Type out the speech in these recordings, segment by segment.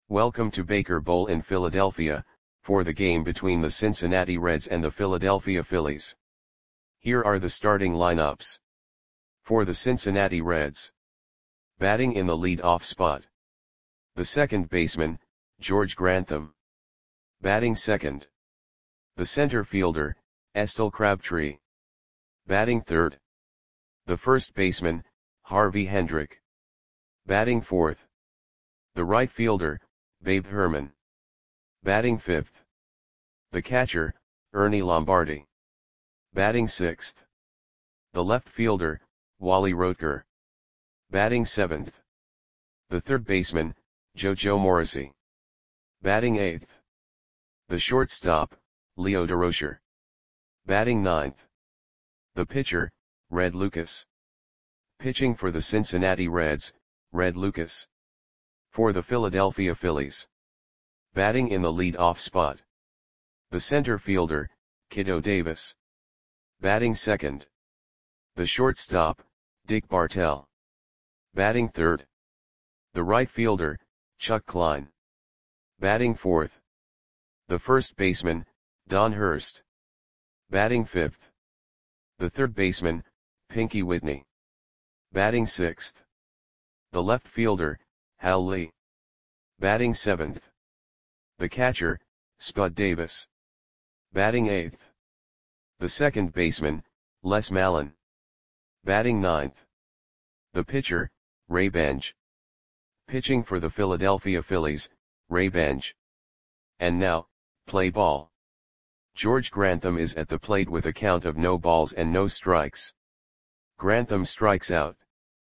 Welcome to Baker Bowl in Philadelphia, for the game between the Cincinnati Reds and the Philadelphia Phillies. Here are the starting lineups. For the Cincinnati Reds. Batting in the lead-off spot. The second baseman, George Grantham. Batting second. The center fielder, Estelle Crabtree. Batting third. The first baseman, Harvey Hendrick. Batting fourth. The right fielder, Babe Herman. Batting fifth. The catcher, Ernie Lombardi. Batting sixth. The left fielder, Wally Roetger. Batting seventh. The third baseman, JoJo Morrissey. Batting eighth. The shortstop, Leo Durocher. Batting ninth. The pitcher, Red Lucas. Pitching for the Cincinnati Reds, Red Lucas. For the Philadelphia Phillies. Batting in the lead-off spot. The center fielder, Kiddo Davis. Batting second. The shortstop, Dick Bartell. Batting third. The right fielder, Chuck Klein. Batting fourth. The first baseman, Don Hurst. Batting fifth. The third baseman, Pinky Whitney. Batting sixth. The left fielder, Hal Lee. Batting seventh. The catcher, Spud Davis. Batting eighth. The second baseman, Les Mallon. Batting ninth. The pitcher, Ray Benj. Pitching for the Philadelphia Phillies, Ray Benj. And now, play ball. George Grantham is at the plate with a count of no balls and no strikes. Grantham strikes out.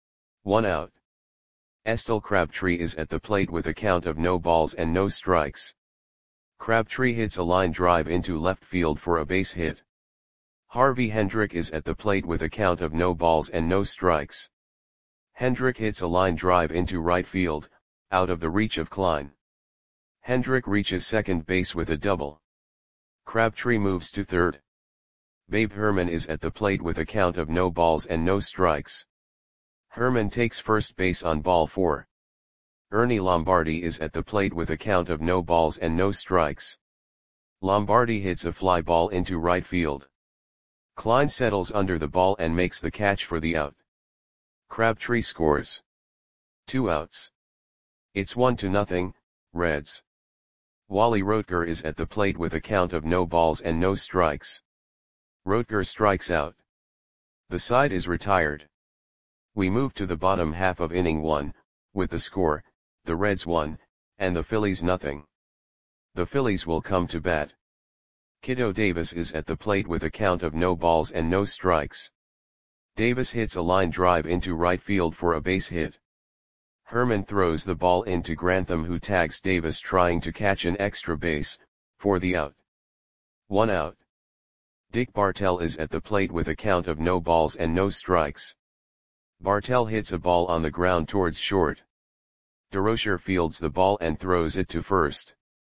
1 out. Estelle Crabtree is at the plate with a count of no balls and no strikes. Crabtree hits a line drive into left field for a base hit. Harvey Hendrick is at the plate with a count of no balls and no strikes. Hendrick hits a line drive into right field, out of the reach of Klein. Hendrick reaches second base with a double. Crabtree moves to third. Babe Herman is at the plate with a count of no balls and no strikes. Herman takes first base on ball 4. Ernie Lombardi is at the plate with a count of no balls and no strikes. Lombardi hits a fly ball into right field. Klein settles under the ball and makes the catch for the out. Crabtree scores. 2 outs. It's 1-0, Reds. Wally Roetger is at the plate with a count of no balls and no strikes. Roetger strikes out. The side is retired. We move to the bottom half of inning 1, with the score, the Reds 1, and the Phillies 0. The Phillies will come to bat. Kiddo Davis is at the plate with a count of no balls and no strikes. Davis hits a line drive into right field for a base hit. Herman throws the ball into Grantham, who tags Davis trying to catch an extra base, for the out. 1 out. Dick Bartell is at the plate with a count of no balls and no strikes. Bartell hits a ball on the ground towards short. Durocher fields the ball and throws it to first.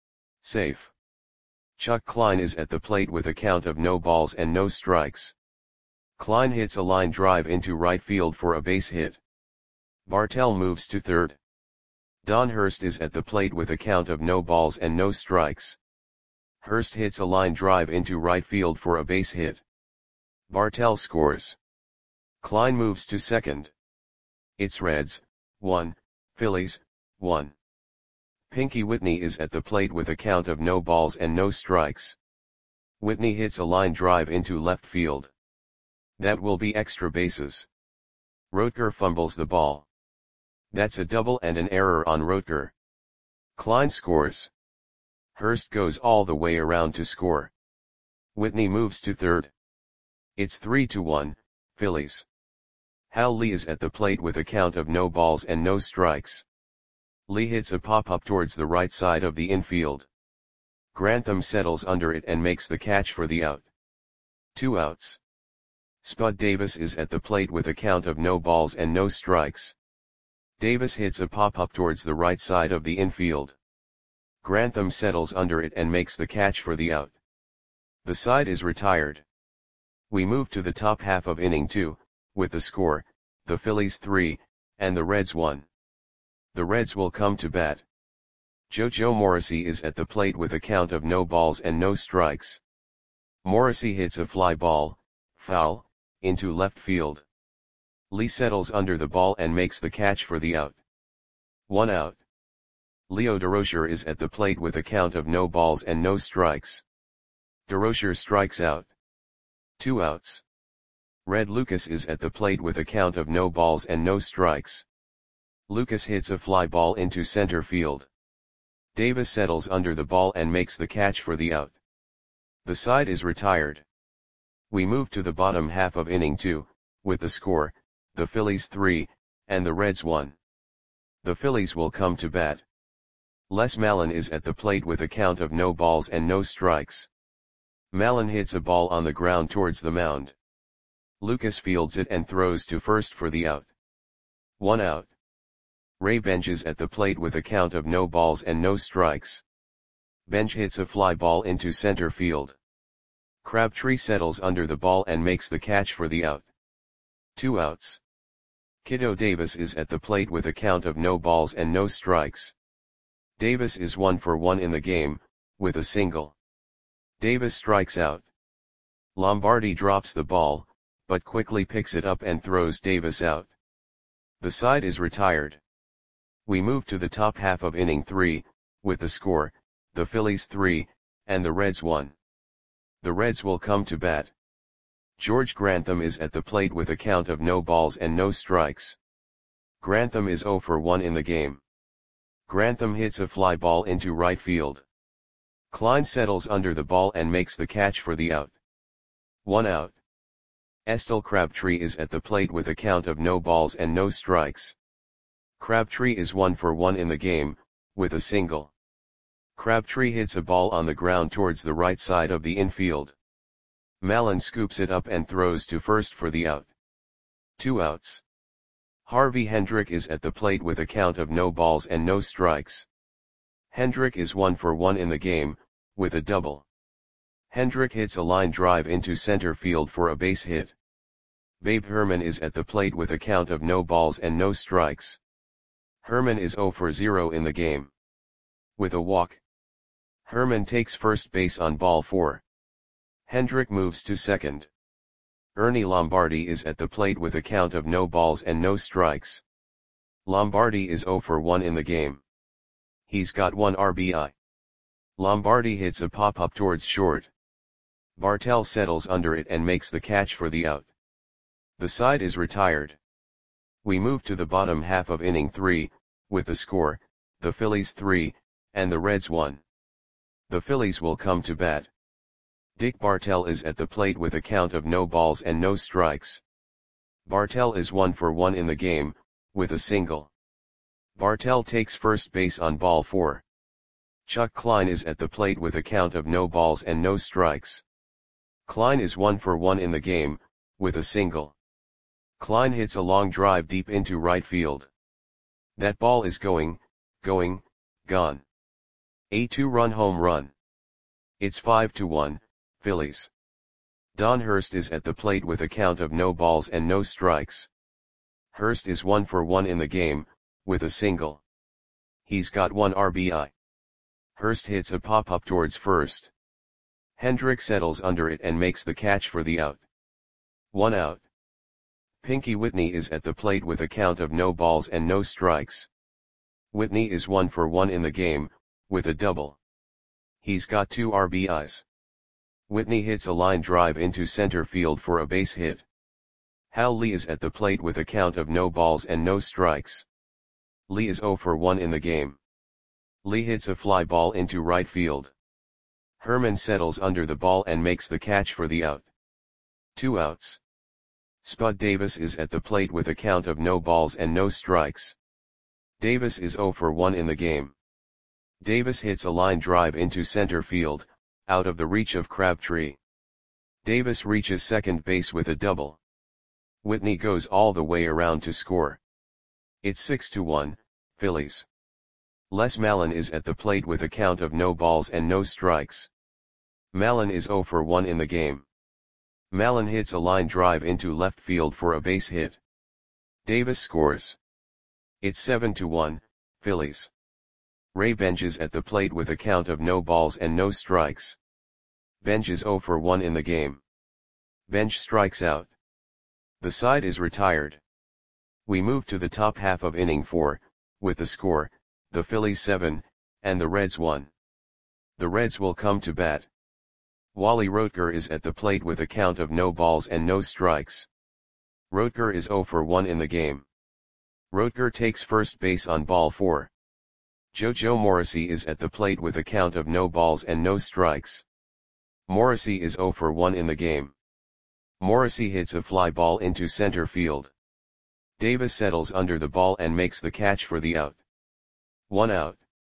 Safe. Chuck Klein is at the plate with a count of no balls and no strikes. Klein hits a line drive into right field for a base hit. Bartell moves to third. Don Hurst is at the plate with a count of no balls and no strikes. Hurst hits a line drive into right field for a base hit. Bartell scores. Klein moves to second. It's Reds 1, Phillies 1. Pinky Whitney is at the plate with a count of no balls and no strikes. Whitney hits a line drive into left field. That will be extra bases. Roetger fumbles the ball. That's a double and an error on Roetger. Klein scores. Hurst goes all the way around to score. Whitney moves to third. It's 3-1, Phillies. Hal Lee is at the plate with a count of no balls and no strikes. Lee hits a pop-up towards the right side of the infield. Grantham settles under it and makes the catch for the out. 2 outs. Spud Davis is at the plate with a count of no balls and no strikes. Davis hits a pop-up towards the right side of the infield. Grantham settles under it and makes the catch for the out. The side is retired. We move to the top half of inning 2, with the score, the Phillies 3, and the Reds 1. The Reds will come to bat. Joe Morrissey is at the plate with a count of no balls and no strikes. Morrissey hits a fly ball, foul, into left field. Lee settles under the ball and makes the catch for the out. 1 out. Leo Durocher is at the plate with a count of no balls and no strikes. Durocher strikes out. 2 outs. Red Lucas is at the plate with a count of no balls and no strikes. Lucas hits a fly ball into center field. Davis settles under the ball and makes the catch for the out. The side is retired. We move to the bottom half of inning 2, with the score, the Phillies 3, and the Reds 1. The Phillies will come to bat. Les Mallon is at the plate with a count of no balls and no strikes. Mallon hits a ball on the ground towards the mound. Lucas fields it and throws to first for the out. 1 out. Ray Bench is at the plate with a count of no balls and no strikes. Bench hits a fly ball into center field. Crabtree settles under the ball and makes the catch for the out. 2 outs. Kiddo Davis is at the plate with a count of no balls and no strikes. Davis is 1 for 1 in the game, with a single. Davis strikes out. Lombardi drops the ball, but quickly picks it up and throws Davis out. The side is retired. We move to the top half of inning 3, with the score, the Phillies 3, and the Reds 1. The Reds will come to bat. George Grantham is at the plate with a count of no balls and no strikes. Grantham is 0 for 1 in the game. Grantham hits a fly ball into right field. Klein settles under the ball and makes the catch for the out. 1 out. Estelle Crabtree is at the plate with a count of no balls and no strikes. Crabtree is 1 for 1 in the game, with a single. Crabtree hits a ball on the ground towards the right side of the infield. Mallon scoops it up and throws to first for the out. 2 outs. Harvey Hendrick is at the plate with a count of no balls and no strikes. Hendrick is 1 for 1 in the game, with a double. Hendrick hits a line drive into center field for a base hit. Babe Herman is at the plate with a count of no balls and no strikes. Herman is 0 for 0 in the game. With a walk. Herman takes first base on ball 4. Hendrick moves to second. Ernie Lombardi is at the plate with a count of no balls and no strikes. Lombardi is 0 for 1 in the game. He's got 1 RBI. Lombardi hits a pop-up towards short. Bartell settles under it and makes the catch for the out. The side is retired. We move to the bottom half of inning 3, with the score, the Phillies 3, and the Reds 1. The Phillies will come to bat. Dick Bartell is at the plate with a count of no balls and no strikes. Bartell is 1 for 1 in the game, with a single. Bartell takes first base on ball 4. Chuck Klein is at the plate with a count of no balls and no strikes. Klein is 1 for 1 in the game, with a single. Klein hits a long drive deep into right field. That ball is gone. A 2-run home run. It's 5-1, Phillies. Don Hurst is at the plate with a count of no balls and no strikes. Hurst is 1 for 1 in the game, with a single. He's got 1 RBI. Hurst hits a pop-up towards first. Hendrick settles under it and makes the catch for the out. 1 out. Pinky Whitney is at the plate with a count of no balls and no strikes. Whitney is 1 for 1 in the game, with a double. He's got 2 RBIs. Whitney hits a line drive into center field for a base hit. Hal Lee is at the plate with a count of no balls and no strikes. Lee is 0 for 1 in the game. Lee hits a fly ball into right field. Herman settles under the ball and makes the catch for the out. 2 outs. Spud Davis is at the plate with a count of no balls and no strikes. Davis is 0 for 1 in the game. Davis hits a line drive into center field, out of the reach of Crabtree. Davis reaches second base with a double. Whitney goes all the way around to score. It's 6-1, Phillies. Les Mallon is at the plate with a count of no balls and no strikes. Mallon is 0 for 1 in the game. Mallon hits a line drive into left field for a base hit. Davis scores. It's 7-1, Phillies. Ray benches at the plate with a count of no balls and no strikes. Bench is 0 for 1 in the game. Bench strikes out. The side is retired. We move to the top half of inning 4, with the score, the Phillies 7, and the Reds 1. The Reds will come to bat. Wally Roetger is at the plate with a count of no balls and no strikes. Roetger is 0 for 1 in the game. Roetger takes first base on ball 4. Joe Morrissey is at the plate with a count of no balls and no strikes. Morrissey is 0 for 1 in the game. Morrissey hits a fly ball into center field. Davis settles under the ball and makes the catch for the out. 1 out.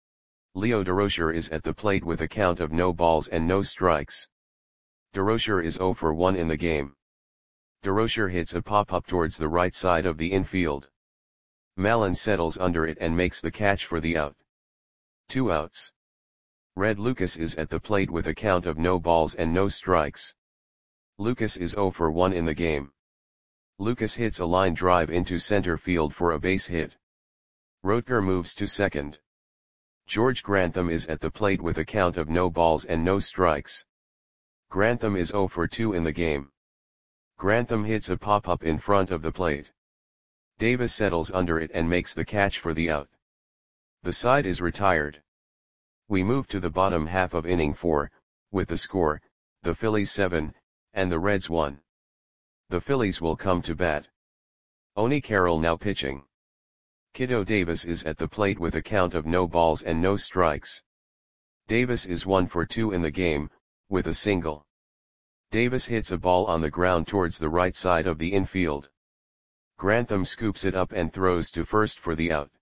Leo Durocher is at the plate with a count of no balls and no strikes. Durocher is 0 for 1 in the game. Durocher hits a pop-up towards the right side of the infield. Mallon settles under it and makes the catch for the out. 2 outs. Red Lucas is at the plate with a count of no balls and no strikes. Lucas is 0 for 1 in the game. Lucas hits a line drive into center field for a base hit. Roetger moves to second. George Grantham is at the plate with a count of no balls and no strikes. Grantham is 0 for 2 in the game. Grantham hits a pop-up in front of the plate. Davis settles under it and makes the catch for the out. The side is retired. We move to the bottom half of inning 4, with the score, the Phillies 7, and the Reds 1. The Phillies will come to bat. Oni Carroll now pitching. Kiddo Davis is at the plate with a count of no balls and no strikes. Davis is 1 for 2 in the game, with a single. Davis hits a ball on the ground towards the right side of the infield. Grantham scoops it up and throws to first for the out.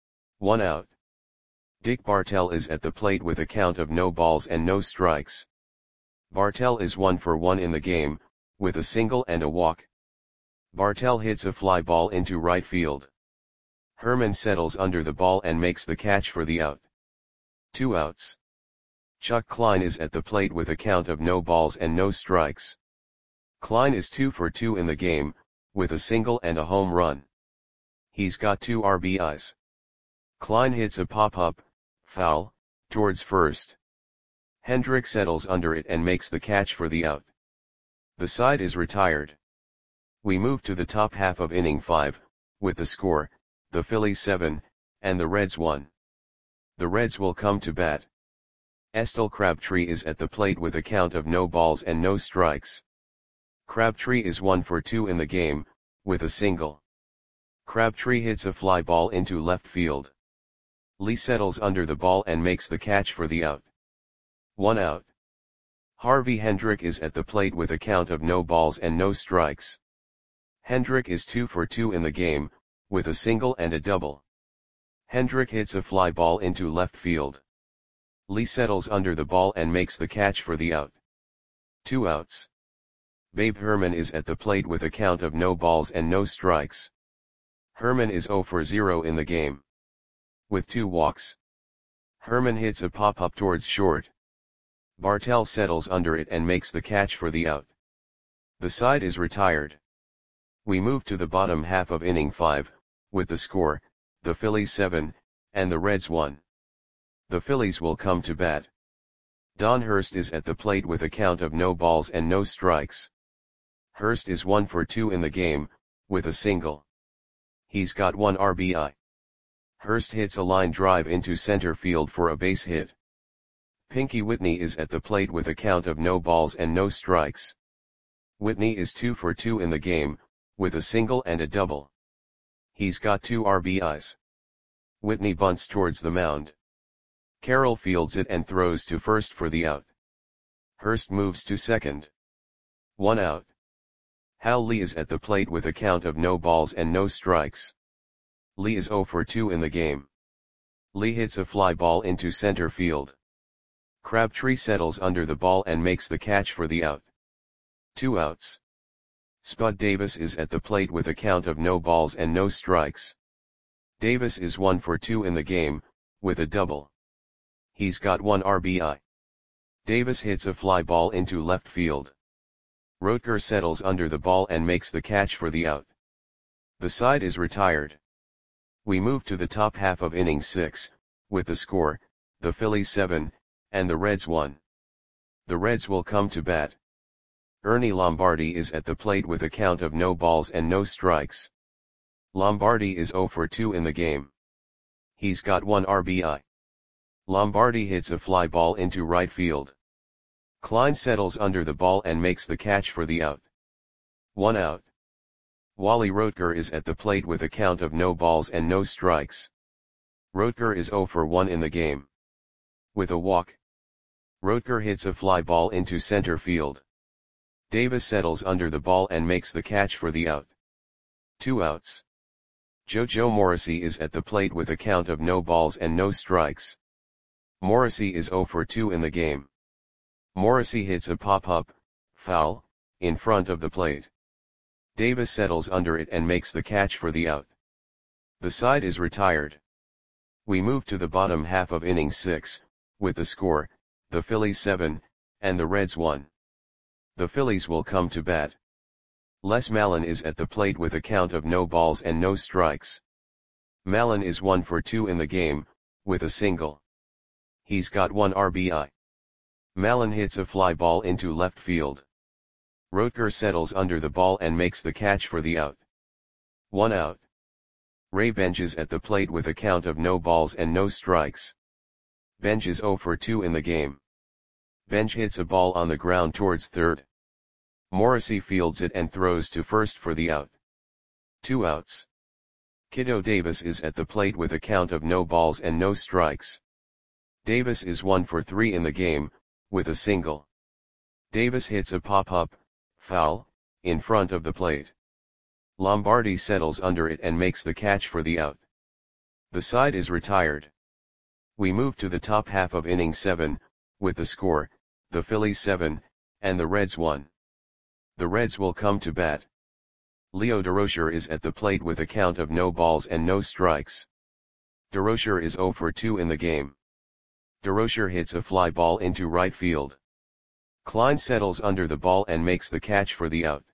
1 out. Dick Bartell is at the plate with a count of no balls and no strikes. Bartell is 1 for 1 in the game, with a single and a walk. Bartell hits a fly ball into right field. Herman settles under the ball and makes the catch for the out. 2 outs. Chuck Klein is at the plate with a count of no balls and no strikes. Klein is 2 for 2 in the game, with a single and a home run. He's got 2 RBIs. Klein hits a pop-up, foul, towards first. Hendrick settles under it and makes the catch for the out. The side is retired. We move to the top half of inning 5, with the score, the Phillies 7, and the Reds 1. The Reds will come to bat. Estel Crabtree is at the plate with a count of no balls and no strikes. Crabtree is 1 for 2 in the game, with a single. Crabtree hits a fly ball into left field. Lee settles under the ball and makes the catch for the out. 1 out. Harvey Hendrick is at the plate with a count of no balls and no strikes. Hendrick is 2 for 2 in the game, with a single and a double. Hendrick hits a fly ball into left field. Lee settles under the ball and makes the catch for the out. 2 outs. Babe Herman is at the plate with a count of no balls and no strikes. Herman is 0 for 0 in the game. With 2 walks. Herman hits a pop-up towards short. Bartell settles under it and makes the catch for the out. The side is retired. We move to the bottom half of inning 5, with the score, the Phillies 7, and the Reds 1. The Phillies will come to bat. Don Hurst is at the plate with a count of no balls and no strikes. Hurst is 1 for 2 in the game, with a single. He's got 1 RBI. Hurst hits a line drive into center field for a base hit. Pinky Whitney is at the plate with a count of no balls and no strikes. Whitney is 2 for 2 in the game, with a single and a double. He's got 2 RBIs. Whitney bunts towards the mound. Carroll fields it and throws to first for the out. Hurst moves to second. 1 out. Hal Lee is at the plate with a count of no balls and no strikes. Lee is 0 for 2 in the game. Lee hits a fly ball into center field. Crabtree settles under the ball and makes the catch for the out. 2 outs. Spud Davis is at the plate with a count of no balls and no strikes. Davis is 1 for 2 in the game, with a double. He's got 1 RBI. Davis hits a fly ball into left field. Roetger settles under the ball and makes the catch for the out. The side is retired. We move to the top half of inning 6, with the score, the Phillies 7, and the Reds 1. The Reds will come to bat. Ernie Lombardi is at the plate with a count of no balls and no strikes. Lombardi is 0 for 2 in the game. He's got 1 RBI. Lombardi hits a fly ball into right field. Klein settles under the ball and makes the catch for the out. 1 out. Wally Roetger is at the plate with a count of no balls and no strikes. Roetger is 0 for 1 in the game. With a walk, Roetger hits a fly ball into center field. Davis settles under the ball and makes the catch for the out. 2 outs. JoJo Morrissey is at the plate with a count of no balls and no strikes. Morrissey is 0 for 2 in the game. Morrissey hits a pop-up, foul, in front of the plate. Davis settles under it and makes the catch for the out. The side is retired. We move to the bottom half of inning 6, with the score, the Phillies 7, and the Reds 1. The Phillies will come to bat. Les Mallon is at the plate with a count of no balls and no strikes. Mallon is 1 for 2 in the game, with a single. He's got 1 RBI. Mallon hits a fly ball into left field. Roetger settles under the ball and makes the catch for the out. 1 out. Ray Bench is at the plate with a count of no balls and no strikes. Bench is 0 for 2 in the game. Bench hits a ball on the ground towards third. Morrissey fields it and throws to first for the out. 2 outs. Kiddo Davis is at the plate with a count of no balls and no strikes. Davis is 1 for 3 in the game, with a single. Davis hits a pop-up, foul, in front of the plate. Lombardi settles under it and makes the catch for the out. The side is retired. We move to the top half of inning 7, with the score, the Phillies 7, and the Reds 1. The Reds will come to bat. Leo Durocher is at the plate with a count of no balls and no strikes. Durocher is 0 for 2 in the game. Durocher hits a fly ball into right field. Klein settles under the ball and makes the catch for the out.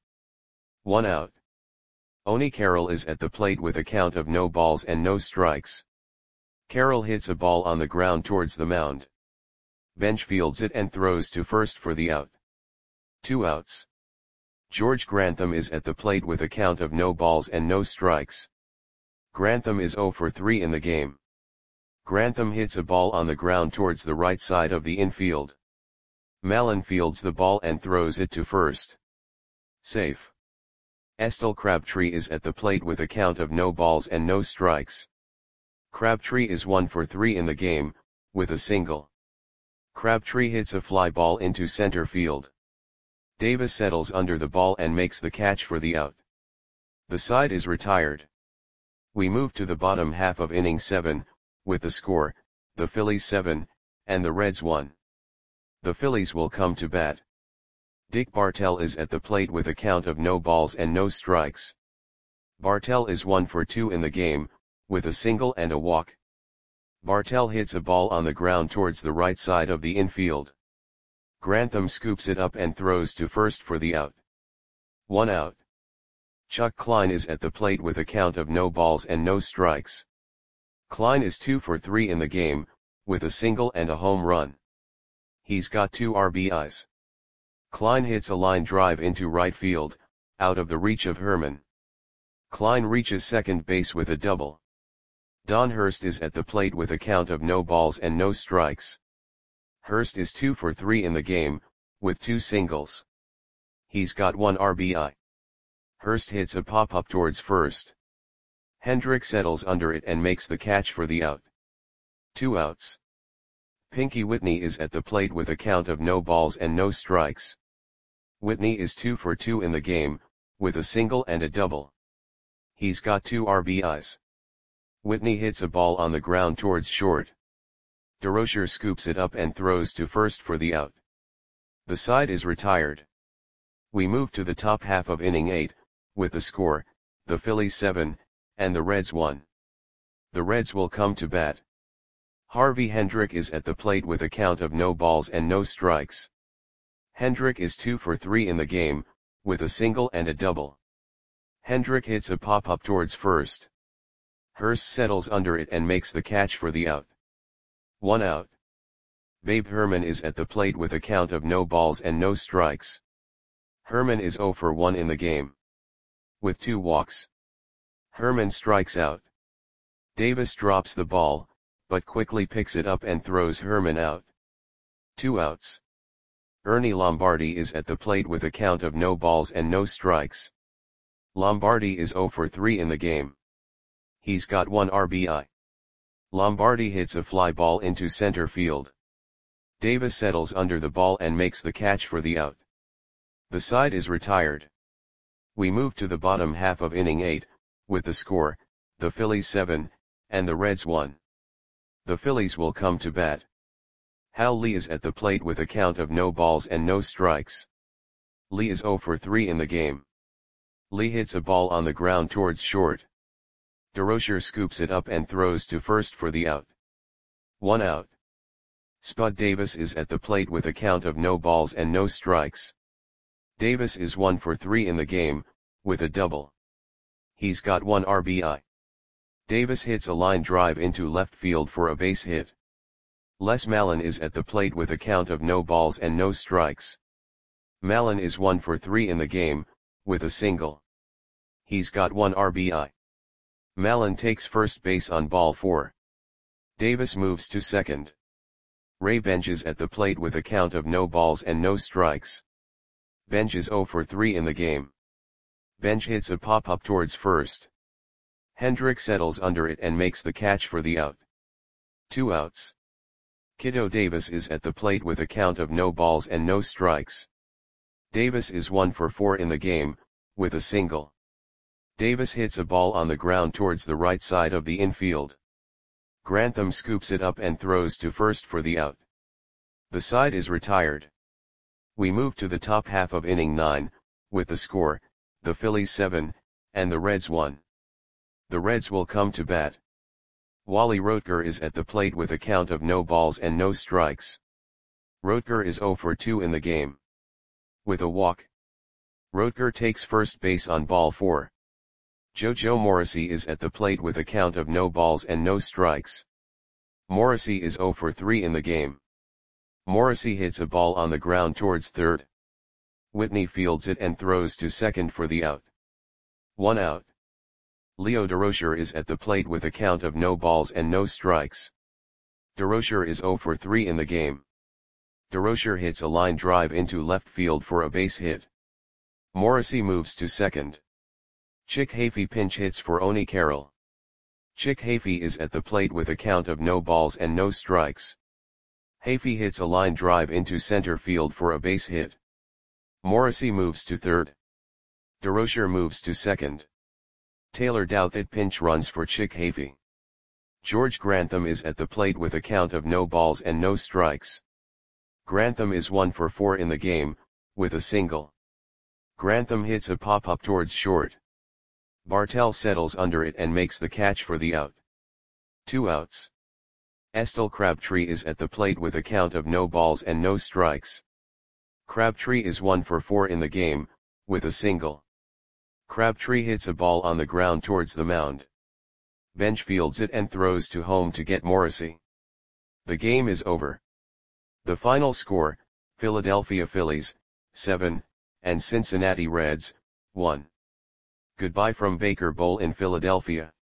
1 out. Oni Carroll is at the plate with a count of no balls and no strikes. Carroll hits a ball on the ground towards the mound. Bench fields it and throws to first for the out. 2 outs. George Grantham is at the plate with a count of no balls and no strikes. Grantham is 0 for 3 in the game. Grantham hits a ball on the ground towards the right side of the infield. Mallon fields the ball and throws it to first. Safe. Estel Crabtree is at the plate with a count of no balls and no strikes. Crabtree is 1 for 3 in the game, with a single. Crabtree hits a fly ball into center field. Davis settles under the ball and makes the catch for the out. The side is retired. We move to the bottom half of inning 7, with the score, the Phillies 7, and the Reds 1. The Phillies will come to bat. Dick Bartell is at the plate with a count of no balls and no strikes. Bartell is 1 for 2 in the game, with a single and a walk. Bartell hits a ball on the ground towards the right side of the infield. Grantham scoops it up and throws to first for the out. 1 out. Chuck Klein is at the plate with a count of no balls and no strikes. Klein is 2 for 3 in the game, with a single and a home run. He's got 2 RBIs. Klein hits a line drive into right field, out of the reach of Herman. Klein reaches second base with a double. Don Hurst is at the plate with a count of no balls and no strikes. Hurst is 2 for 3 in the game, with 2 singles. He's got 1 RBI. Hurst hits a pop-up towards first. Hendrick settles under it and makes the catch for the out. 2 outs. Pinky Whitney is at the plate with a count of no balls and no strikes. Whitney is 2 for 2 in the game, with a single and a double. He's got 2 RBIs. Whitney hits a ball on the ground towards short. Durocher scoops it up and throws to first for the out. The side is retired. We move to the top half of inning 8, with the score, the Phillies 7, and the Reds 1. The Reds will come to bat. Harvey Hendrick is at the plate with a count of no balls and no strikes. Hendrick is 2 for 3 in the game, with a single and a double. Hendrick hits a pop-up towards first. Hurst settles under it and makes the catch for the out. 1 out. Babe Herman is at the plate with a count of no balls and no strikes. Herman is 0 for 1 in the game. With 2 walks. Herman strikes out. Davis drops the ball, but quickly picks it up and throws Herman out. 2 outs. Ernie Lombardi is at the plate with a count of no balls and no strikes. Lombardi is 0 for 3 in the game. He's got 1 RBI. Lombardi hits a fly ball into center field. Davis settles under the ball and makes the catch for the out. The side is retired. We move to the bottom half of inning 8, with the score, the Phillies 7, and the Reds 1. The Phillies will come to bat. Hal Lee is at the plate with a count of no balls and no strikes. Lee is 0 for 3 in the game. Lee hits a ball on the ground towards short. DeRocher scoops it up and throws to first for the out. 1 out. Spud Davis is at the plate with a count of no balls and no strikes. Davis is 1 for 3 in the game, with a double. He's got 1 RBI. Davis hits a line drive into left field for a base hit. Les Mallon is at the plate with a count of no balls and no strikes. Mallon is 1 for 3 in the game, with a single. He's got 1 RBI. Mallon takes first base on ball 4. Davis moves to second. Ray Bench is at the plate with a count of no balls and no strikes. Bench is 0 for 3 in the game. Bench hits a pop-up towards first. Hendrick settles under it and makes the catch for the out. 2 outs. Kiddo Davis is at the plate with a count of no balls and no strikes. Davis is 1 for 4 in the game, with a single. Davis hits a ball on the ground towards the right side of the infield. Grantham scoops it up and throws to first for the out. The side is retired. We move to the top half of inning 9, with the score, the Phillies 7, and the Reds 1. The Reds will come to bat. Wally Roetger is at the plate with a count of no balls and no strikes. Roetger is 0 for 2 in the game. With a walk. Roetger takes first base on ball 4. JoJo Morrissey is at the plate with a count of no balls and no strikes. Morrissey is 0 for 3 in the game. Morrissey hits a ball on the ground towards third. Whitney fields it and throws to second for the out. 1 out. Leo DeRocher is at the plate with a count of no balls and no strikes. DeRocher is 0 for 3 in the game. DeRocher hits a line drive into left field for a base hit. Morrissey moves to second. Chick Hafey pinch hits for Oni Carroll. Chick Hafey is at the plate with a count of no balls and no strikes. Hafey hits a line drive into center field for a base hit. Morrissey moves to third. DeRocher moves to second. Taylor Douthit pinch runs for Chick Hafey. George Grantham is at the plate with a count of no balls and no strikes. Grantham is 1 for 4 in the game, with a single. Grantham hits a pop-up towards short. Bartell settles under it and makes the catch for the out. 2 outs. Estel Crabtree is at the plate with a count of no balls and no strikes. Crabtree is 1 for 4 in the game, with a single. Crabtree hits a ball on the ground towards the mound. Bench fields it and throws to home to get Morrissey. The game is over. The final score, Philadelphia Phillies, 7, and Cincinnati Reds, 1. Goodbye from Baker Bowl in Philadelphia.